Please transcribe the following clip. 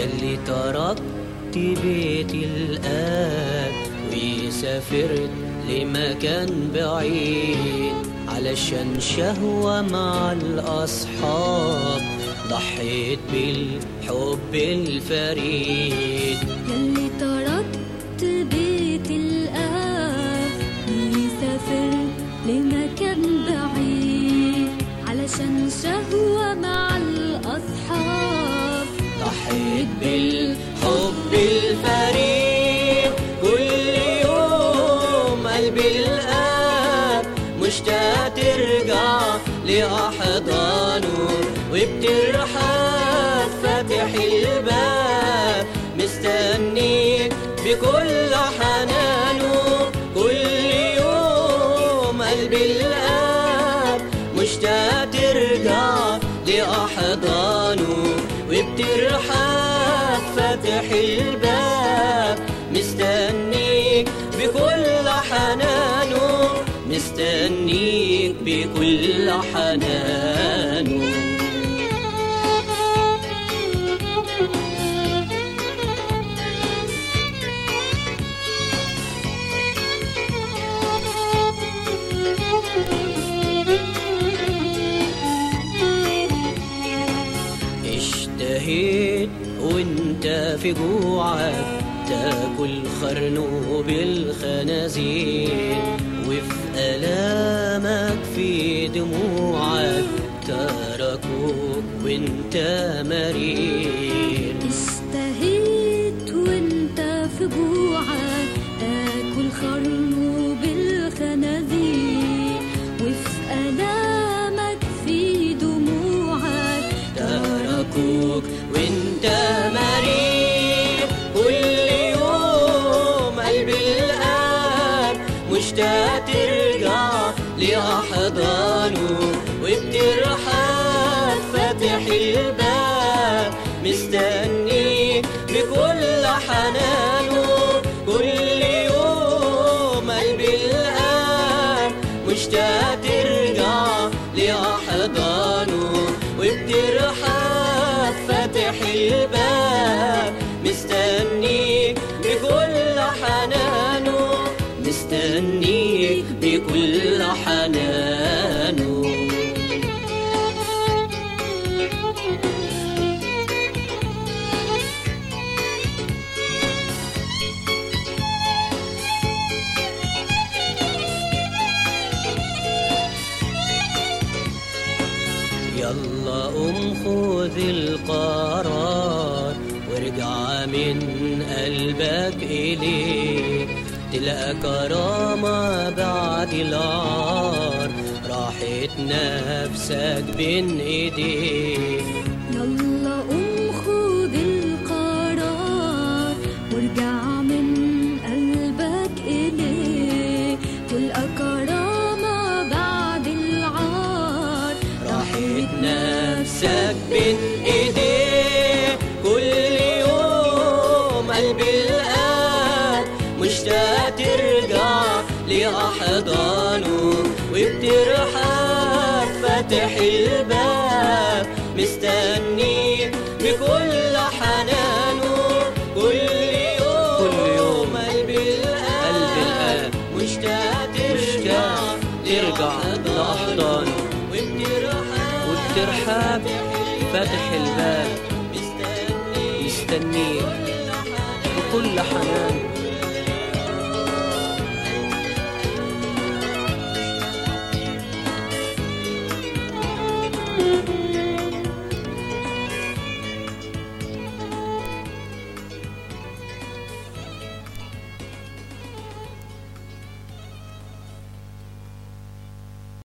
يلي تركت بيت الآب وسافرت لمكان بعيد علشان شهوة مع الأصحاب، ضحيت بالحب الفريد. يلي تركت بيت الآب وسافرت لمكان بعيد علشان شهوة مع الأصحاب، ضحيت بالحب الفريد. كل يوم قلبي الآب مشتاق ترجع لأحضانه، وبترحب فاتح الباب مستنيك بكل حنانه. كل يوم قلبي الآب مشتاق ترجع لأحضانه، وبترحب فاتح الباب مستنيك بكل حنانه، مستنيك بكل حنانه. اشتهيت وانت في جوعك تاكل خرنوب الخنازير، وفي ألامك في دموعك تركوك وانت مريض. اشتهيت وانت في جوعك تاكل خرنوب الخنازير، وفي ألامك في دموعك تركوك وانت مريض. كل يوم قلبي الآب مشتاق ترجع لأحضانه، وبترحب فاتح الباب مستنيك بكل حنانه. كل يوم قلبي الآب مشتاق ترجع لأحضانه، وبترحب فاتح الباب مستنيك بكل حنانه، مستنيك بكل حنانه. يلا قوم خذ القرار وارجع من قلبك إليه، تلقى كرامة بعد العار، راحت نفسك بين ايديه. يلا قوم خذ القرار وارجع من قلبك إليه، تلقى كرامة بعد العار، راحت نفسك بين ايديه. كل يوم قلبي الآب مشتاق ترجع لأحضانه، وبترحب فاتح الباب مستنيك بكل حنانه. كل يوم قلبي الآب مشتاق ترجع لأحضانه، وبترحب فاتح الباب مستنيك بكل حنانه.